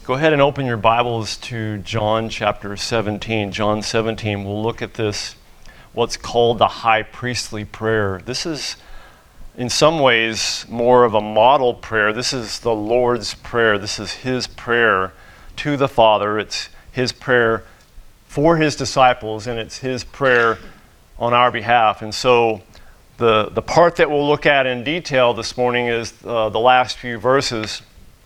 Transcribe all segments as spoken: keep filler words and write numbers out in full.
Go ahead and open your Bibles to John chapter seventeen. John seventeen, we'll look at this, what's called the high priestly prayer. This is, in some ways, more of a model prayer. This is the Lord's prayer. This is his prayer to the Father. It's his prayer for his disciples, and it's his prayer on our behalf. And so the, the part that we'll look at in detail this morning is uh, the last few verses,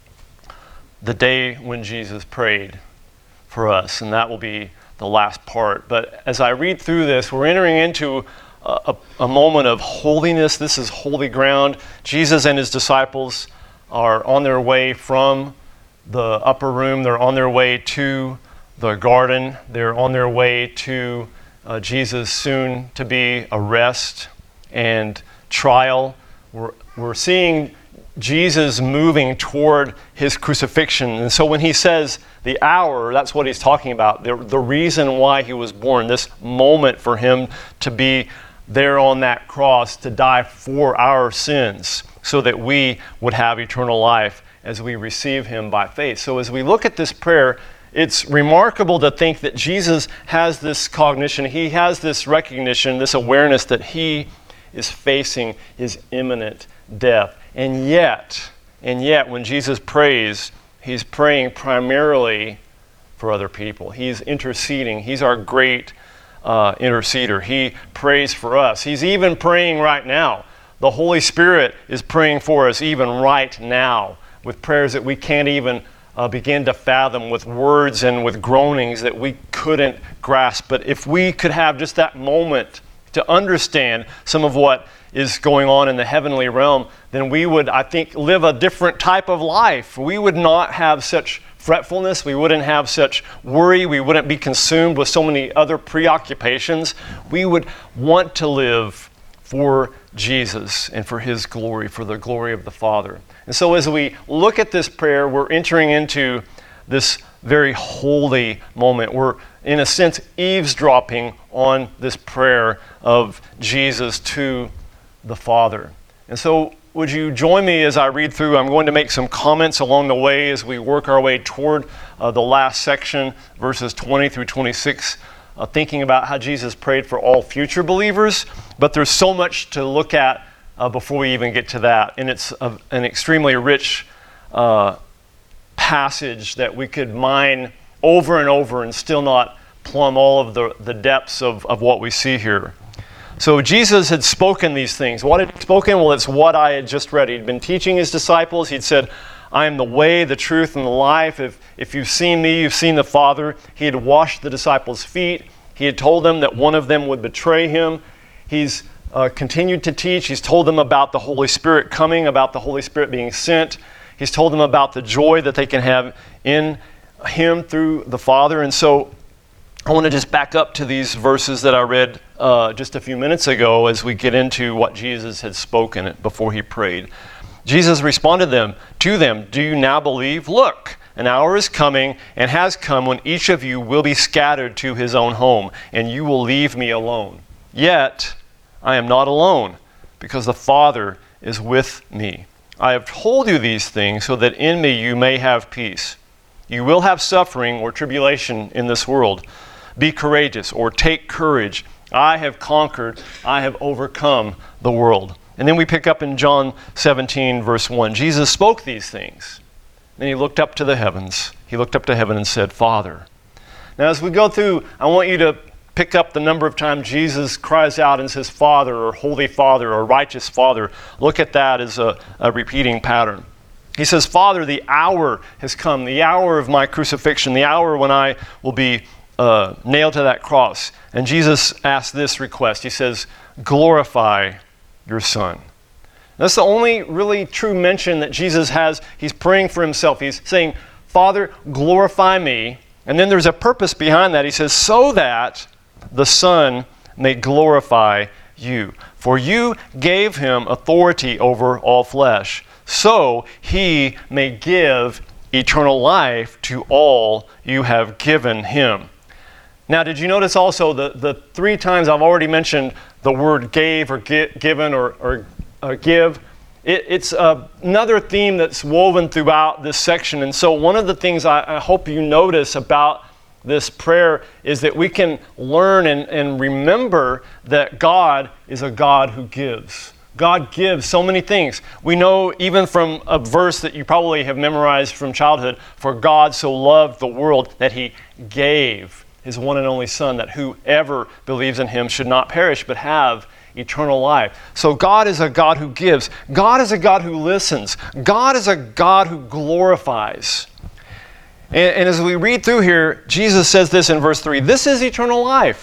the day when Jesus prayed for us, and that will be the last part. But as I read through this, we're entering into a, a, a moment of holiness. This is holy ground. Jesus and his disciples are on their way from the upper room. They're on their way to the garden. They're on their way to uh, Jesus' soon-to-be arrest and trial. We're, we're seeing Jesus moving toward his crucifixion. And so when he says the hour, that's what he's talking about. The, the reason why he was born, this moment for him to be there on that cross, to die for our sins, so that we would have eternal life as we receive him by faith. So as we look at this prayer, it's remarkable to think that Jesus has this cognition, he has this recognition, this awareness that he is facing his imminent death. And yet, and yet, when Jesus prays, he's praying primarily for other people. He's interceding. He's our great uh, interceder. He prays for us. He's even praying right now. The Holy Spirit is praying for us even right now with prayers that we can't even uh, begin to fathom, with words and with groanings that we couldn't grasp. But if we could have just that moment to understand some of what is going on in the heavenly realm, then we would, I think, live a different type of life. We would not have such fretfulness. We wouldn't have such worry. We wouldn't be consumed with so many other preoccupations. We would want to live for Jesus and for his glory, for the glory of the Father. And so as we look at this prayer, we're entering into this very holy moment. We're, in a sense, eavesdropping on this prayer of Jesus to the Father. And so would you join me as I read through? I'm going to make some comments along the way as we work our way toward uh, the last section, verses twenty through twenty-six, uh, thinking about how Jesus prayed for all future believers. But there's so much to look at uh, before we even get to that. And it's a, an extremely rich uh, passage that we could mine over and over and still not plumb all of the, the depths of, of what we see here. So Jesus had spoken these things. What had he spoken? Well, it's what I had just read. He'd been teaching his disciples. He'd said, I am the way, the truth, and the life. If, if you've seen me, you've seen the Father. He had washed the disciples' feet. He had told them that one of them would betray him. He's uh, continued to teach. He's told them about the Holy Spirit coming, about the Holy Spirit being sent. He's told them about the joy that they can have in him through the Father. And so I want to just back up to these verses that I read uh, just a few minutes ago as we get into what Jesus had spoken before he prayed. Jesus responded them, to them, do you now believe? Look, an hour is coming and has come when each of you will be scattered to his own home, and you will leave me alone. Yet I am not alone, because the Father is with me. I have told you these things so that in me you may have peace. You will have suffering or tribulation in this world. Be courageous, or take courage. I have conquered, I have overcome the world. And then we pick up in John seventeen, verse one. Jesus spoke these things. Then he looked up to the heavens. He looked up to heaven and said, Father. Now as we go through, I want you to pick up the number of times Jesus cries out and says, Father, or Holy Father, or Righteous Father. Look at that as a, a repeating pattern. He says, Father, the hour has come, the hour of my crucifixion, the hour when I will be Uh, nailed to that cross. And Jesus asked this request. He says, glorify your Son. That's the only really true mention that Jesus has. He's praying for himself. He's saying, Father, glorify me. And then there's a purpose behind that. He says, so that the Son may glorify you. For you gave him authority over all flesh, so he may give eternal life to all you have given him. Now, did you notice also the, the three times I've already mentioned the word gave or gi- given or, or uh, give? It, it's uh, another theme that's woven throughout this section. And so one of the things I, I hope you notice about this prayer is that we can learn and, and remember that God is a God who gives. God gives so many things. We know even from a verse that you probably have memorized from childhood, for God so loved the world that he gave his one and only Son, that whoever believes in him should not perish but have eternal life. So God is a God who gives. God is a God who listens. God is a God who glorifies. And, and as we read through here, Jesus says this in verse three, this is eternal life.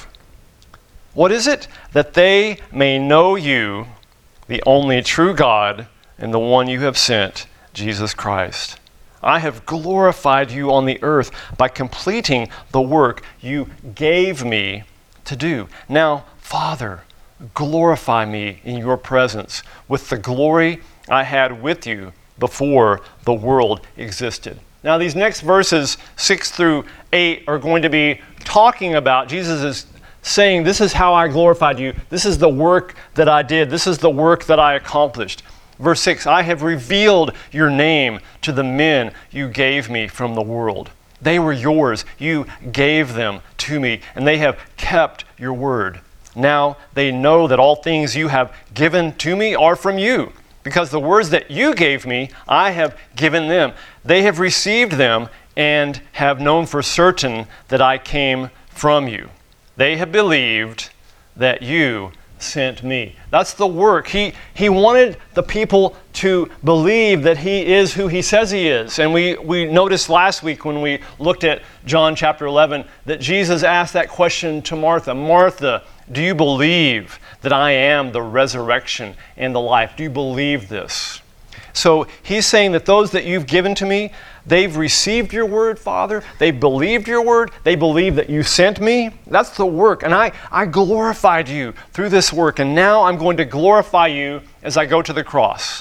What is it? That they may know you, the only true God, and the one you have sent, Jesus Christ. I have glorified you on the earth by completing the work you gave me to do. Now, Father, glorify me in your presence with the glory I had with you before the world existed. Now, these next verses, six through eight, are going to be talking about, Jesus is saying, this is how I glorified you. This is the work that I did. This is the work that I accomplished. Verse six, I have revealed your name to the men you gave me from the world. They were yours. You gave them to me, and they have kept your word. Now they know that all things you have given to me are from you, because the words that you gave me, I have given them. They have received them and have known for certain that I came from you. They have believed that you sent me. That's the work. He, he wanted the people to believe that he is who he says he is. And we, we noticed last week when we looked at John chapter eleven that Jesus asked that question to Martha. Martha, do you believe that I am the resurrection and the life? Do you believe this? So he's saying that those that you've given to me, they've received your word, Father. They believed your word. They believe that you sent me. That's the work. And I, I glorified you through this work. And now I'm going to glorify you as I go to the cross.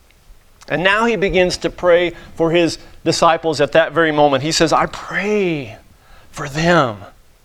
And now he begins to pray for his disciples at that very moment. He says, I pray for them.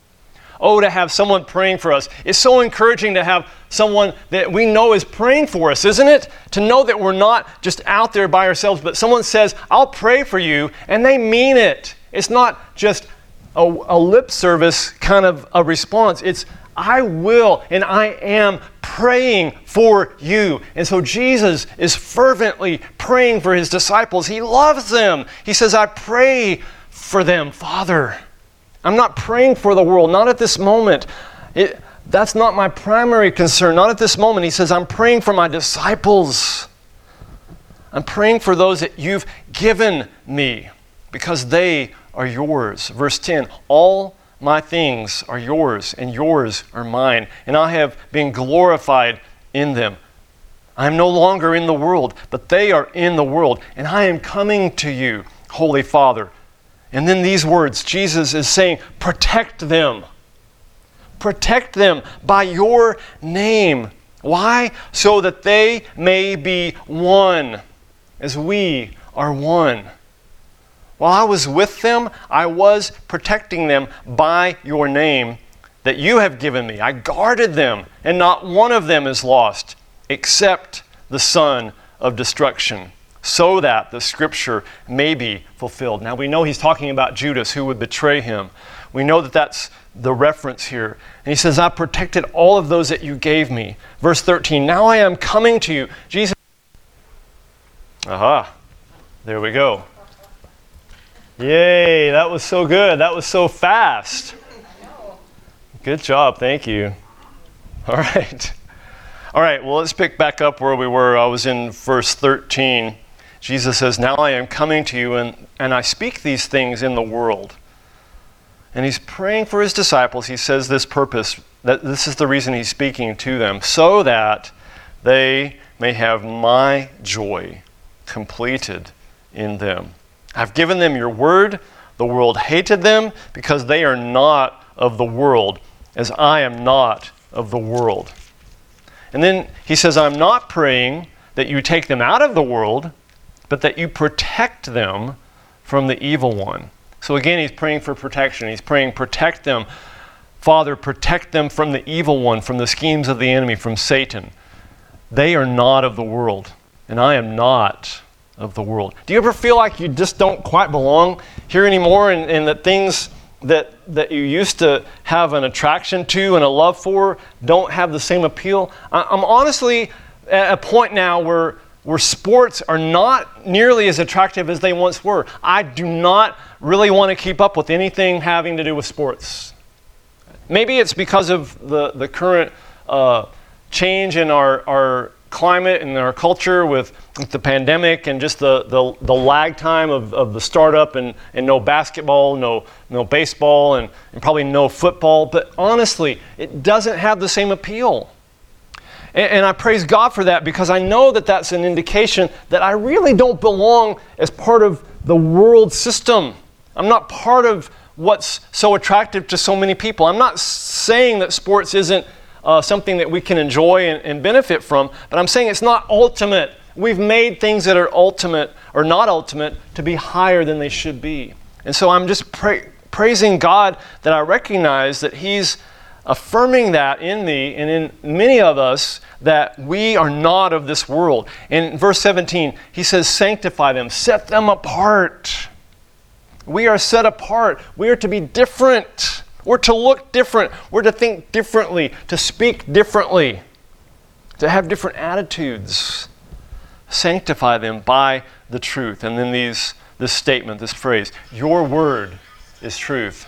Oh, to have someone praying for us. It's so encouraging to have someone that we know is praying for us, isn't it? To know that we're not just out there by ourselves, but someone says, I'll pray for you, and they mean it. It's not just a, a lip service kind of a response. It's, I will and I am praying for you. And so Jesus is fervently praying for his disciples. He loves them. He says, I pray for them, Father. I'm not praying for the world, not at this moment. It, that's not my primary concern, not at this moment. He says, I'm praying for my disciples. I'm praying for those that you've given me because they are yours. Verse ten, all my things are yours and yours are mine, and I have been glorified in them. I am no longer in the world, but they are in the world, and I am coming to you, Holy Father. And then these words, Jesus is saying, protect them. Protect them by your name. Why? So that they may be one, as we are one. While I was with them, I was protecting them by your name that you have given me. I guarded them, and not one of them is lost, except the son of destruction, so that the scripture may be fulfilled. Now we know he's talking about Judas who would betray him. We know that that's the reference here. And he says, I protected all of those that you gave me. Verse thirteen, now I am coming to you. Jesus. Aha, there we go. Yay, that was so good. That was so fast. Good job, thank you. All right. All right, well, let's pick back up where we were. I was in verse thirteen. Jesus says, now I am coming to you, and, and I speak these things in the world. And he's praying for his disciples. He says this purpose, that this is the reason he's speaking to them, so that they may have my joy completed in them. I've given them your word. The world hated them because they are not of the world, as I am not of the world. And then he says, I'm not praying that you take them out of the world, but that you protect them from the evil one. So again, he's praying for protection. He's praying, protect them. Father, protect them from the evil one, from the schemes of the enemy, from Satan. They are not of the world. and I am not of the world. Do you ever feel like you just don't quite belong here anymore, and, and that things that, that you used to have an attraction to and a love for don't have the same appeal? I, I'm honestly at a point now where, where sports are not nearly as attractive as they once were. I do not really want to keep up with anything having to do with sports. Maybe it's because of the, the current uh, change in our, our climate and our culture with, with the pandemic and just the, the, the lag time of, of the startup and, and no basketball, no, no baseball, and, and probably no football. But honestly, it doesn't have the same appeal. And, and I praise God for that, because I know that that's an indication that I really don't belong as part of the world system. I'm not part of what's so attractive to so many people. I'm not saying that sports isn't Uh, something that we can enjoy and, and benefit from, but I'm saying it's not ultimate. We've made things that are ultimate or not ultimate to be higher than they should be. And so I'm just pra- praising God that I recognize that He's affirming that in me and in many of us, that we are not of this world. In verse seventeen, He says, sanctify them, set them apart. We are set apart. We are to be different. We're to look different. We're to think differently, to speak differently, to have different attitudes. Sanctify them by the truth. And then these, this statement, this phrase, your word is truth.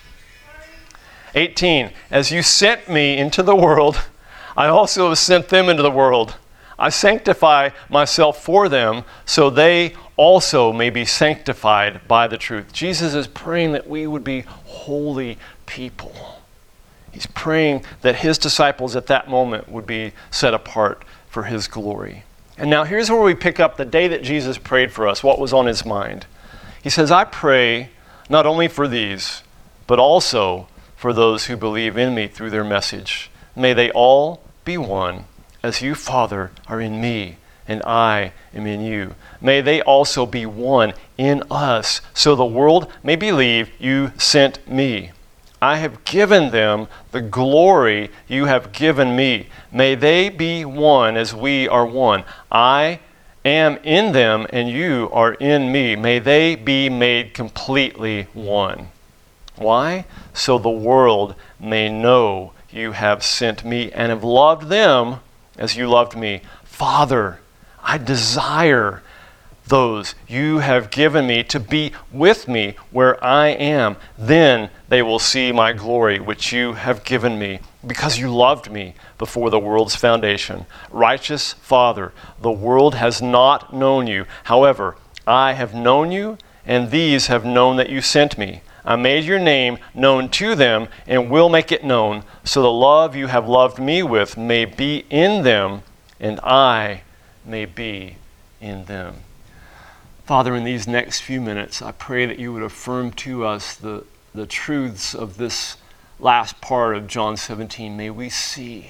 eighteen, as you sent me into the world, I also have sent them into the world. I sanctify myself for them, so they also may be sanctified by the truth. Jesus is praying that we would be holy people. He's praying that His disciples at that moment would be set apart for His glory. And now here's where we pick up the day that Jesus prayed for us, what was on His mind. He says, I pray not only for these, but also for those who believe in me through their message. May they all be one, as you, Father, are in me, and I am in you. May they also be one in us, so the world may believe you sent me. I have given them the glory you have given me. May they be one as we are one. I am in them, and you are in me. May they be made completely one. Why? So the world may know you have sent me and have loved them as you loved me. Father, I desire those you have given me to be with me where I am. Then they will see my glory, which you have given me, because you loved me before the world's foundation. Righteous Father, the world has not known you. However, I have known you, and these have known that you sent me. I made your name known to them and will make it known, so the love you have loved me with may be in them, and I may be in them. Father, in these next few minutes, I pray that you would affirm to us the, the truths of this last part of John seventeen. May we see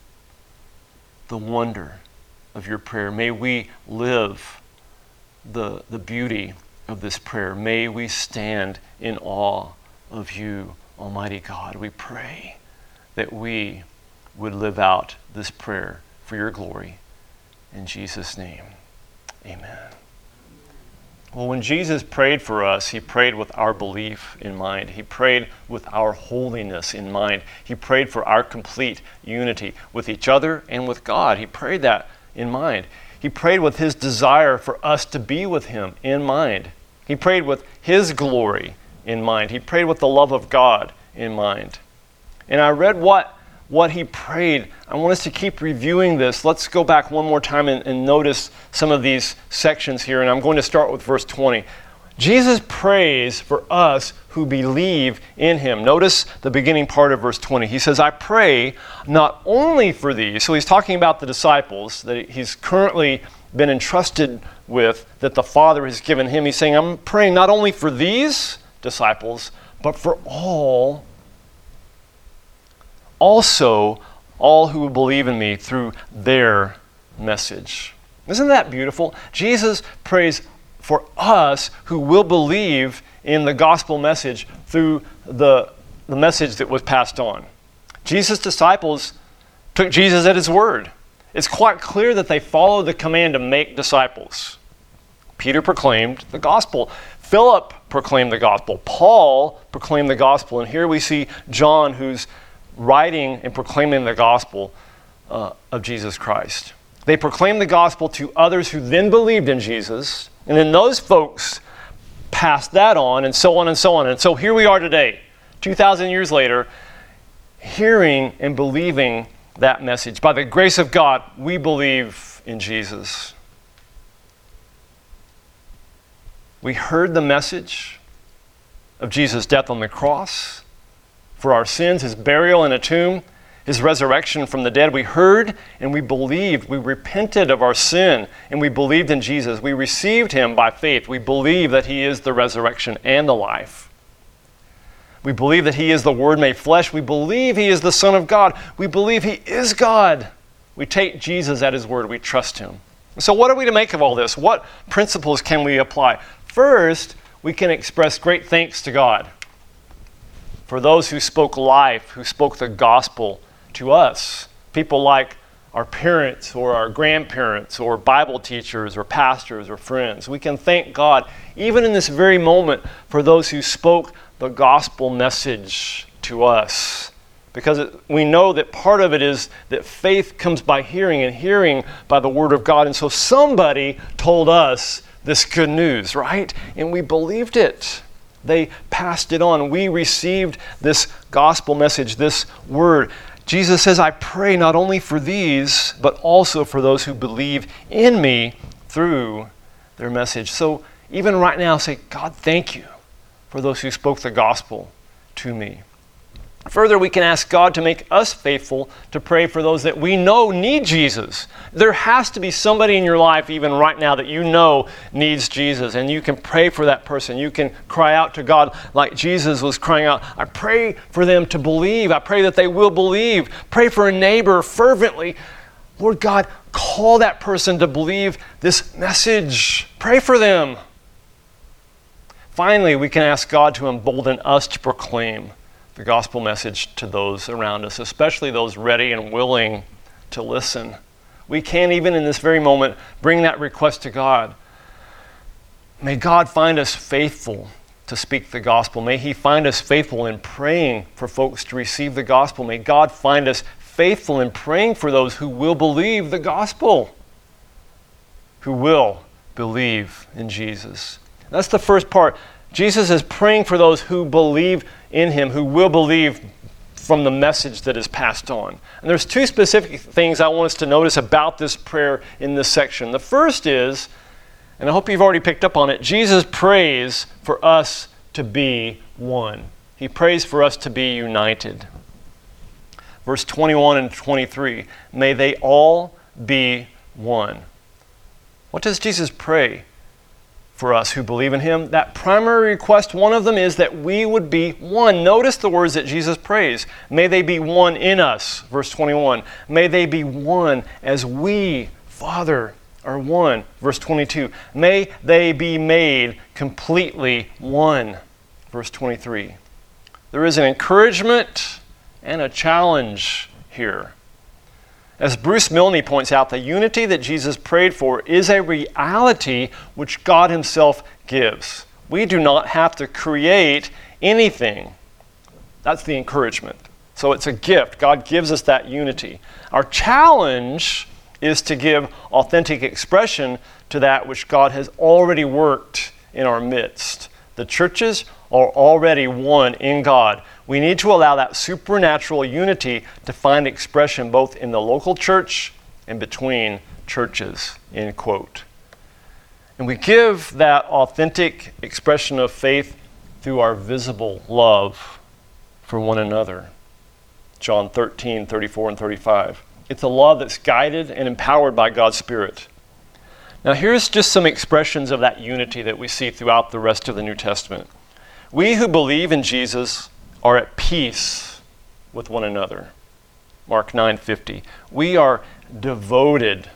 the wonder of your prayer. May we live the, the beauty of this prayer. May we stand in awe of you, Almighty God. We pray that we would live out this prayer for your glory. In Jesus' name, amen. Well, when Jesus prayed for us, He prayed with our belief in mind. He prayed with our holiness in mind. He prayed for our complete unity with each other and with God. He prayed that in mind. He prayed with His desire for us to be with Him in mind. He prayed with His glory in mind. He prayed with the love of God in mind. And I read what what He prayed. I want us to keep reviewing this. Let's go back one more time and, and notice some of these sections here. And I'm going to start with verse twenty. Jesus prays for us who believe in Him. Notice the beginning part of verse twenty. He says, I pray not only for these. So He's talking about the disciples that He's currently been entrusted with, that the Father has given Him. He's saying, I'm praying not only for these disciples, but for all also all who believe in me through their message. Isn't that beautiful? Jesus prays for us who will believe in the gospel message through the, the message that was passed on. Jesus' disciples took Jesus at His word. it's quite clear that they followed the command to make disciples. Peter proclaimed the gospel. Philip proclaimed the gospel. Paul proclaimed the gospel. And here we see John, who's writing and proclaiming the gospel uh, of Jesus Christ. They proclaimed the gospel to others who then believed in Jesus. And then those folks passed that on, and so on and so on. And so here we are today, two thousand years later, hearing and believing that message. By the grace of God, we believe in Jesus. We heard the message of Jesus' death on the cross for our sins, his burial in a tomb, his resurrection from the dead. We heard and we believed. We repented of our sin and we believed in Jesus. We received him by faith. We believe that he is the resurrection and the life. We believe that he is the Word made flesh. We believe he is the Son of God. We believe he is God. We take Jesus at his word. We trust him. So what are we to make of all this? What principles can we apply? First, we can express great thanks to God for those who spoke life, who spoke the gospel to us. People like our parents or our grandparents or Bible teachers or pastors or friends. We can thank God, even in this very moment, for those who spoke the gospel message to us. Because it, we know that part of it is that faith comes by hearing, and hearing by the Word of God. And so somebody told us this good news, right? And we believed it. They passed it on. We received this gospel message, this word. Jesus says, I pray not only for these, but also for those who believe in me through their message. So even right now, say, God, thank you for those who spoke the gospel to me. Further, we can ask God to make us faithful to pray for those that we know need Jesus. There has to be somebody in your life even right now that you know needs Jesus, and you can pray for that person. You can cry out to God like Jesus was crying out. I pray for them to believe. I pray that they will believe. Pray for a neighbor fervently. Lord God, call that person to believe this message. Pray for them. Finally, we can ask God to embolden us to proclaim the gospel message to those around us, especially those ready and willing to listen. We can, even in this very moment, bring that request to God. May God find us faithful to speak the gospel. May he find us faithful in praying for folks to receive the gospel. May God find us faithful in praying for those who will believe the gospel, who will believe in Jesus. That's the first part. Jesus is praying for those who believe in him, who will believe from the message that is passed on. And there's two specific things I want us to notice about this prayer in this section. The first is, and I hope you've already picked up on it, Jesus prays for us to be one. He prays for us to be united. Verse twenty-one and twenty-three, may they all be one. What does Jesus pray for us who believe in him? That primary request, one of them, is that we would be one. Notice the words that Jesus prays. May they be one in us, verse twenty-one. May they be one as we, Father, are one, verse twenty-two. May they be made completely one, verse twenty-three. There is an encouragement and a challenge here. As Bruce Milne points out, the unity that Jesus prayed for is a reality which God himself gives. We do not have to create anything. That's the encouragement. So it's a gift. God gives us that unity. Our challenge is to give authentic expression to that which God has already worked in our midst. The churches are already one in God. We need to allow that supernatural unity to find expression both in the local church and between churches, end quote. And we give that authentic expression of faith through our visible love for one another. John thirteen, thirty-four and thirty-five. It's a love that's guided and empowered by God's Spirit. Now here's just some expressions of that unity that we see throughout the rest of the New Testament. We who believe in Jesus are at peace with one another. Mark nine fifty. We are devoted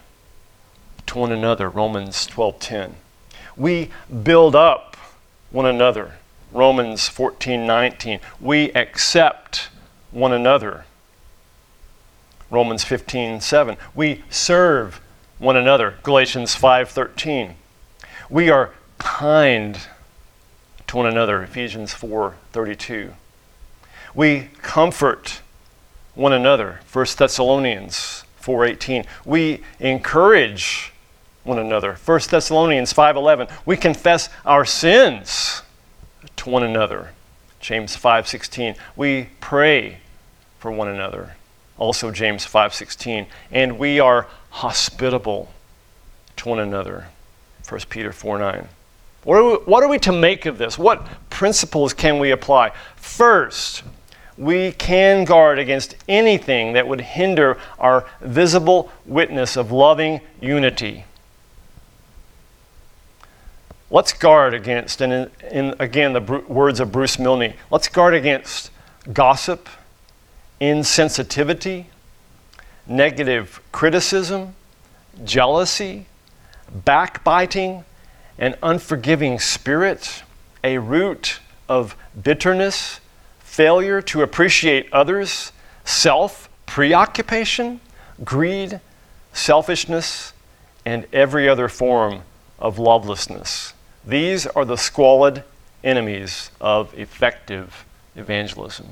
to one another. Romans twelve ten. We build up one another. Romans fourteen nineteen. We accept one another. Romans fifteen seven. We serve one another, Galatians five thirteen. We are kind to one another, Ephesians four thirty-two. We comfort one another, First Thessalonians four eighteen. We encourage one another, First Thessalonians five eleven. We confess our sins to one another, James five sixteen. We pray for one another, also James five sixteen. And we are hospitable to one another, First Peter four nine. What are, we, what are we to make of this? What principles can we apply? First, we can guard against anything that would hinder our visible witness of loving unity. Let's guard against, and in, in again the br- words of Bruce Milne, let's guard against gossip, insensitivity, negative criticism, jealousy, backbiting, an unforgiving spirit, a root of bitterness, failure to appreciate others, self-preoccupation, greed, selfishness, and every other form of lovelessness. These are the squalid enemies of effective evangelism.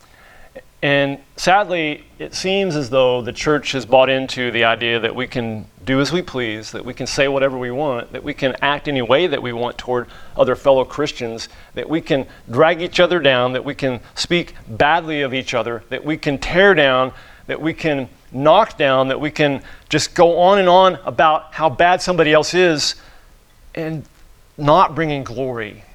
And sadly, it seems as though the church has bought into the idea that we can do as we please, that we can say whatever we want, that we can act any way that we want toward other fellow Christians, that we can drag each other down, that we can speak badly of each other, that we can tear down, that we can knock down, that we can just go on and on about how bad somebody else is, and not bringing glory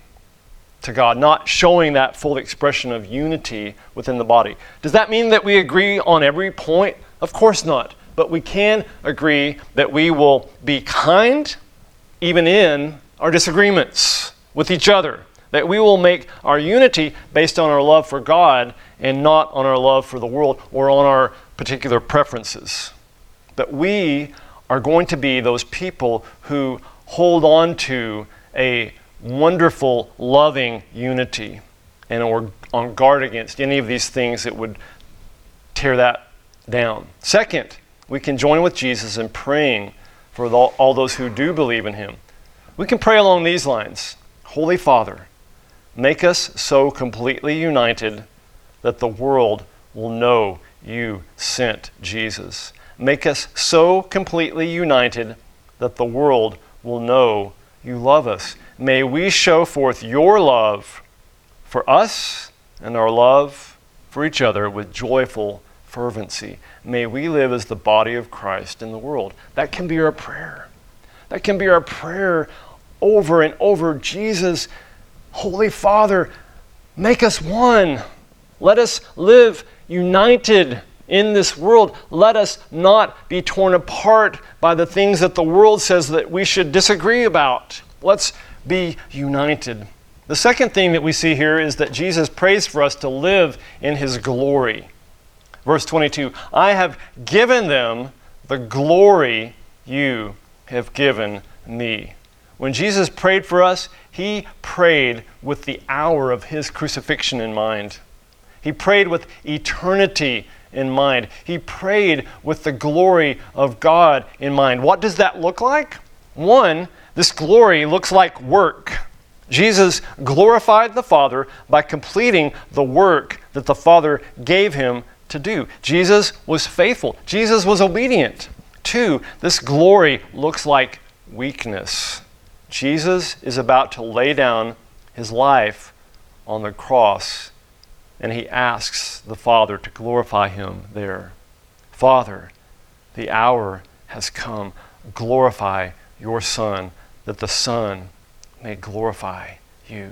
to God, not showing that full expression of unity within the body. Does that mean that we agree on every point? Of course not. But we can agree that we will be kind even in our disagreements with each other. That we will make our unity based on our love for God and not on our love for the world or on our particular preferences. That we are going to be those people who hold on to a wonderful, loving unity and are on guard against any of these things that would tear that down. Second, we can join with Jesus in praying for all those who do believe in him. We can pray along these lines. Holy Father, make us so completely united that the world will know you sent Jesus. Make us so completely united that the world will know you love us. May we show forth your love for us and our love for each other with joyful fervency. May we live as the body of Christ in the world. That can be our prayer. That can be our prayer over and over. Jesus, Holy Father, make us one. Let us live united in this world. Let us not be torn apart by the things that the world says that we should disagree about. Let's be united. The second thing that we see here is that Jesus prays for us to live in his glory. Verse twenty-two, I have given them the glory you have given me. When Jesus prayed for us, he prayed with the hour of his crucifixion in mind. He prayed with eternity in mind. He prayed with the glory of God in mind. What does that look like? One, this glory looks like work. Jesus glorified the Father by completing the work that the Father gave him to do. Jesus was faithful. Jesus was obedient. Two, this glory looks like weakness. Jesus is about to lay down his life on the cross, and he asks the Father to glorify him there. Father, the hour has come. Glorify your Son, that the Son may glorify you.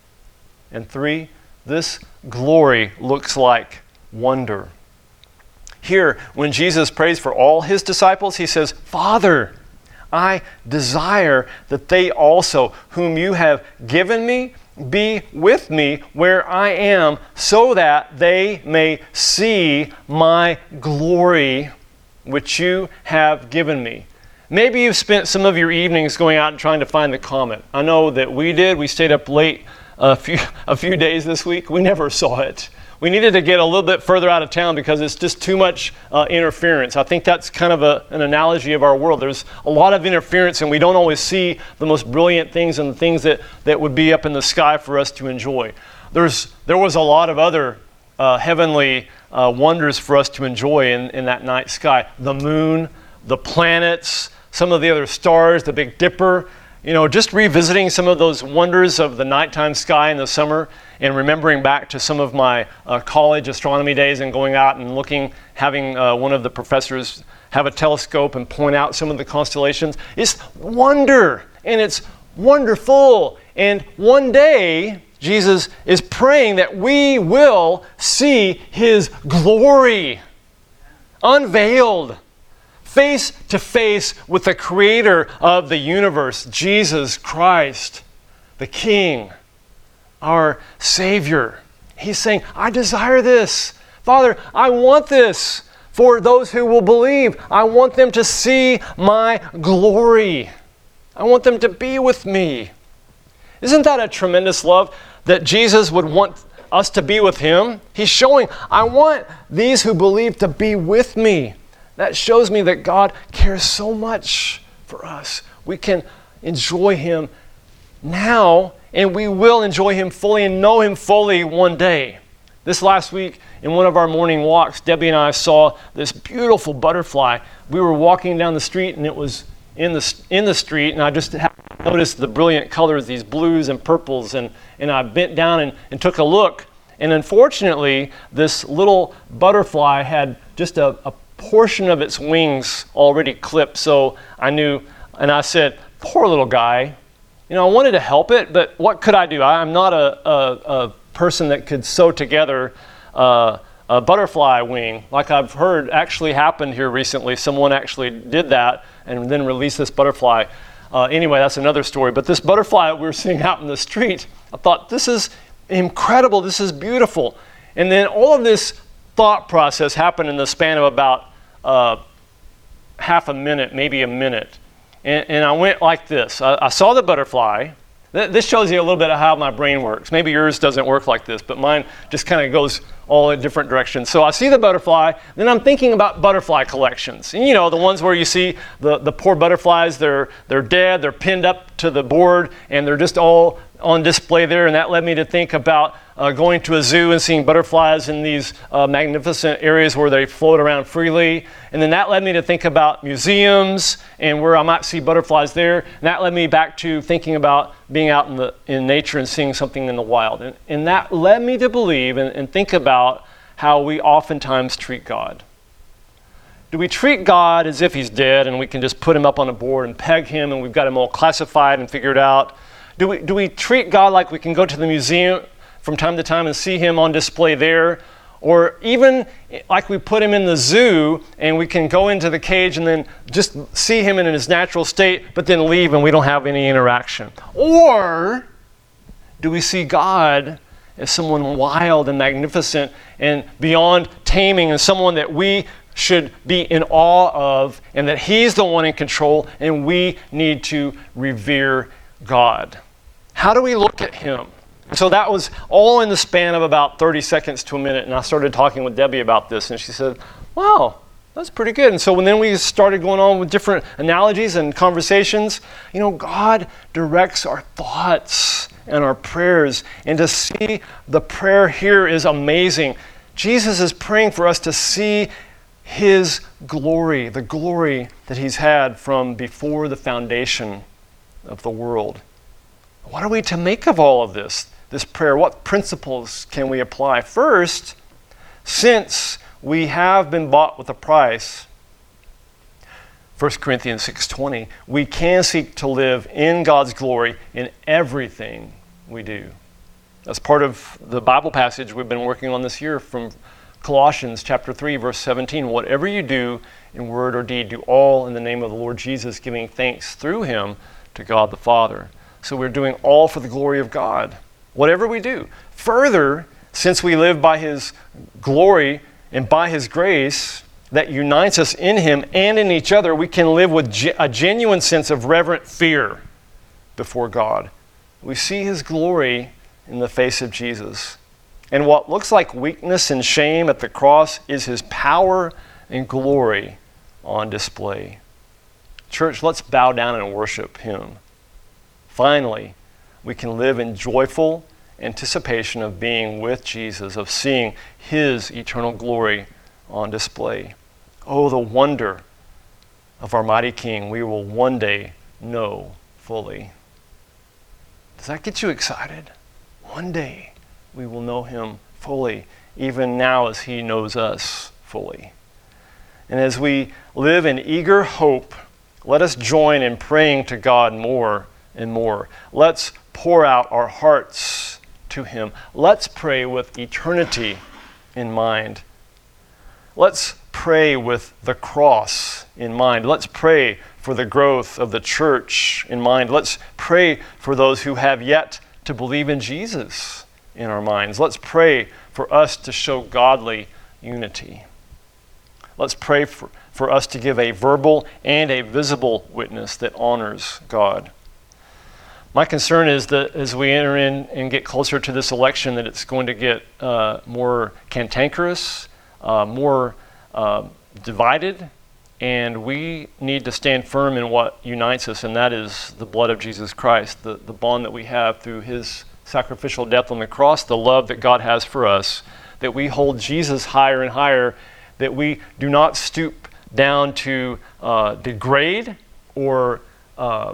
And three, this glory looks like wonder. Here, when Jesus prays for all his disciples, he says, Father, I desire that they also, whom you have given me, be with me where I am, so that they may see my glory which you have given me. Maybe you've spent some of your evenings going out and trying to find the comet. I know that we did. We stayed up late a few, a few days this week. We never saw it. we needed to get a little bit further out of town because it's just too much uh, interference. I think that's kind of a, an analogy of our world. There's a lot of interference, and we don't always see the most brilliant things and the things that, that would be up in the sky for us to enjoy. There's There was a lot of other uh, heavenly uh, wonders for us to enjoy in, in that night sky. The moon, the planets, some of the other stars, the Big Dipper. You know, just revisiting some of those wonders of the nighttime sky in the summer and remembering back to some of my uh, college astronomy days and going out and looking, having uh, one of the professors have a telescope and point out some of the constellations. It's wonder, and it's wonderful. And one day, Jesus is praying that we will see His glory unveiled, face to face with the Creator of the universe, Jesus Christ, the King, our Savior. He's saying, I desire this. Father, I want this for those who will believe. I want them to see my glory. I want them to be with me. Isn't that a tremendous love that Jesus would want us to be with Him? He's showing, I want these who believe to be with me. That shows me that God cares so much for us. We can enjoy Him now, and we will enjoy Him fully and know Him fully one day. This last week, in one of our morning walks, Debbie and I saw this beautiful butterfly. We were walking down the street, and it was in the in the street, and I just noticed the brilliant colors, these blues and purples, and, and I bent down and, and took a look. And unfortunately, this little butterfly had just a, a portion of its wings already clipped. So I knew, and I said, poor little guy. You know, I wanted to help it, but what could I do? I'm not a, a, a person that could sew together uh, a butterfly wing, like I've heard actually happened here recently. Someone actually did that and then released this butterfly. Uh, anyway, that's another story. But this butterfly we were seeing out in the street, I thought, this is incredible. This is beautiful. And then all of this thought process happened in the span of about uh, half a minute, maybe a minute. And, and I went like this. I, I saw the butterfly. Th- this shows you a little bit of how my brain works. Maybe yours doesn't work like this, but mine just kind of goes all in different directions. So I see the butterfly, then I'm thinking about butterfly collections. And you know, the ones where you see the, the poor butterflies, they're, they're dead, they're pinned up to the board, and they're just all on display there. And that led me to think about uh, going to a zoo and seeing butterflies in these uh, magnificent areas where they float around freely. And then that led me to think about museums and where I might see butterflies there. And that led me back to thinking about being out in the in nature and seeing something in the wild. And, and that led me to believe and, and think about how we oftentimes treat God. Do we treat God as if He's dead and we can just put Him up on a board and peg Him and we've got Him all classified and figured out? Do we, do we treat God like we can go to the museum from time to time and see Him on display there? Or even like we put Him in the zoo and we can go into the cage and then just see Him in His natural state, but then leave and we don't have any interaction? Or do we see God as someone wild and magnificent and beyond taming, and someone that we should be in awe of, and that He's the one in control and we need to revere God? How do we look at Him? So that was all in the span of about thirty seconds to a minute, and I started talking with Debbie about this, and she said, wow, that's pretty good. And so when then we started going on with different analogies and conversations, you know, God directs our thoughts and our prayers, and to see the prayer here is amazing. Jesus is praying for us to see His glory, the glory that He's had from before the foundation of the world. What are we to make of all of this, this prayer? What principles can we apply? First, since we have been bought with a price, First Corinthians six twenty, we can seek to live in God's glory in everything we do. That's part of the Bible passage we've been working on this year from Colossians chapter three, verse seventeen. Whatever you do in word or deed, do all in the name of the Lord Jesus, giving thanks through Him to God the Father. So we're doing all for the glory of God, whatever we do. Further, since we live by His glory and by His grace that unites us in Him and in each other, we can live with ge- a genuine sense of reverent fear before God. We see His glory in the face of Jesus. And what looks like weakness and shame at the cross is his power and glory on display. Church, let's bow down and worship him. Finally, we can live in joyful anticipation of being with Jesus, of seeing his eternal glory on display. Oh, the wonder of our mighty King we will one day know fully. Does that get you excited? One day we will know him fully, even now as he knows us fully. And as we live in eager hope, let us join in praying to God more and more. Let's pour out our hearts to him. Let's pray with eternity in mind. Let's pray with the cross in mind. Let's pray for the growth of the church in mind. Let's pray for those who have yet to believe in Jesus in our minds. Let's pray for us to show godly unity. Let's pray for, for us to give a verbal and a visible witness that honors God. My concern is that as we enter in and get closer to this election, that it's going to get uh, more cantankerous, uh, more uh, divided, and we need to stand firm in what unites us, and that is the blood of Jesus Christ, the, the bond that we have through his sacrificial death on the cross, the love that God has for us, that we hold Jesus higher and higher, that we do not stoop down to uh, degrade or uh,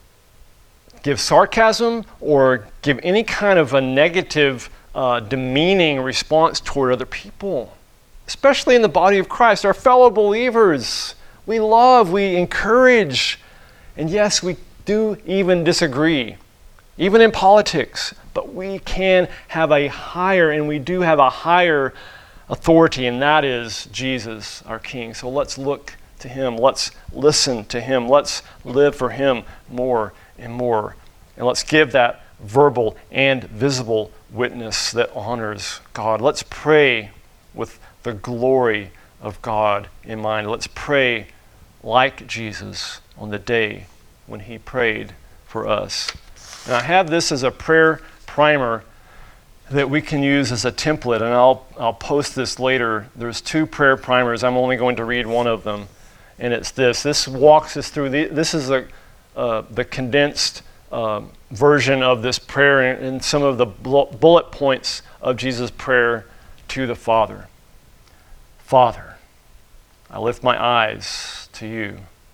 give sarcasm or give any kind of a negative, uh, demeaning response toward other people, especially in the body of Christ, our fellow believers. We love, we encourage, and yes, we do even disagree, even in politics, but we can have a higher, and we do have a higher authority, and that is Jesus, our King. So let's look to him. Let's listen to him. Let's live for him more and more. And let's give that verbal and visible witness that honors God. Let's pray with the glory of God in mind. Let's pray like Jesus on the day when he prayed for us. And I have this as a prayer primer that we can use as a template, and I'll I'll post this later. There's two prayer primers. I'm only going to read one of them, and it's this. This walks us through the, this is a uh, the condensed uh, version of this prayer and, and some of the bullet points of Jesus' prayer to the Father. Father, I lift my eyes to you.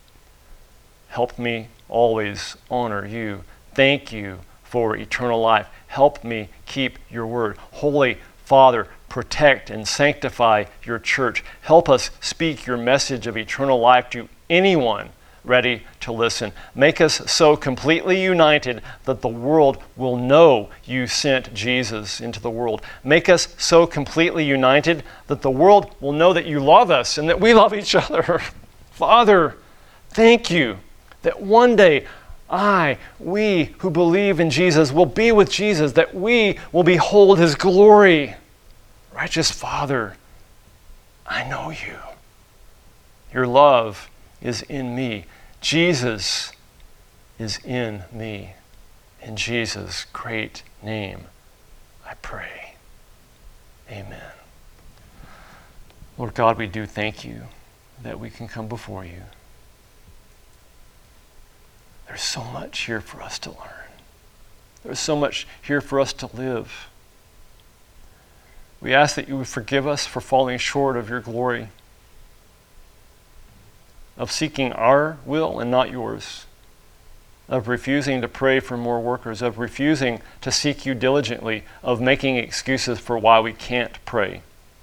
Help me always honor you. Thank you for eternal life. Help me keep your word. Holy Father, protect and sanctify your church. Help us speak your message of eternal life to anyone ready to listen. Make us so completely united that the world will know you sent Jesus into the world. Make us so completely united that the world will know that you love us and that we love each other. Father, thank you that one day I, we who believe in Jesus will be with Jesus, that we will behold his glory. Righteous Father, I know you. Your love is in me. Jesus is in me. In Jesus' great name, I pray. Amen. Lord God, we do thank you that we can come before you. There's so much here for us to learn. There's so much here for us to live. We ask that you would forgive us for falling short of your glory, of seeking our will and not yours, of refusing to pray for more workers, of refusing to seek you diligently, of making excuses for why we can't pray.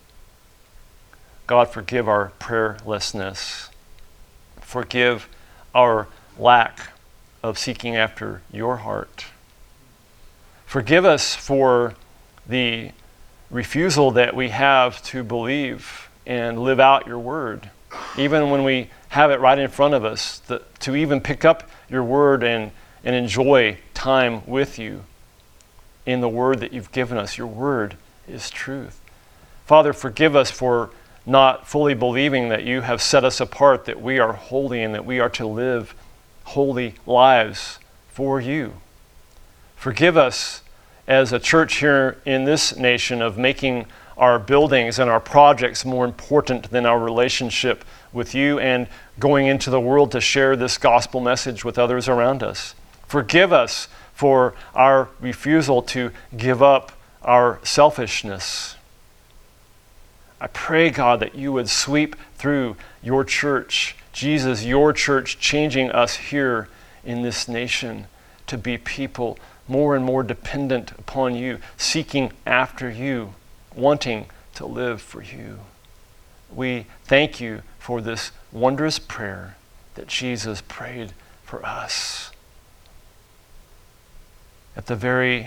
God, forgive our prayerlessness. Forgive our lack of seeking after your heart. Forgive us for the refusal that we have to believe and live out your word, even when we have it right in front of us, that, to even pick up your word and, and enjoy time with you in the word that you've given us. Your word is truth. Father, forgive us for not fully believing that you have set us apart, that we are holy and that we are to live holy lives for you. Forgive us as a church here in this nation of making our buildings and our projects more important than our relationship with you and going into the world to share this gospel message with others around us. Forgive us for our refusal to give up our selfishness. I pray, God, that you would sweep through your church, Jesus, your church, changing us here in this nation to be people more and more dependent upon you, seeking after you, wanting to live for you. We thank you for this wondrous prayer that Jesus prayed for us. At the very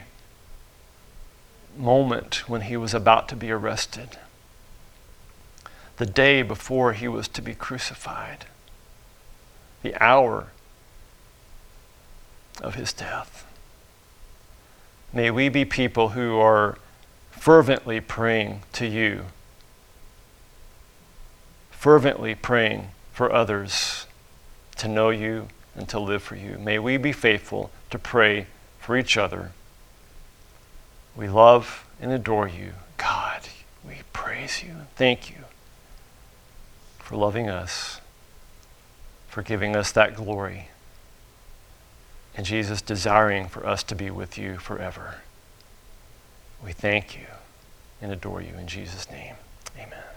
moment when he was about to be arrested, the day before he was to be crucified, the hour of his death. May we be people who are fervently praying to you, fervently praying for others to know you and to live for you. May we be faithful to pray for each other. We love and adore you, God. We praise you and thank you for loving us, for giving us that glory, and Jesus desiring for us to be with you forever. We thank you and adore you in Jesus' name. Amen.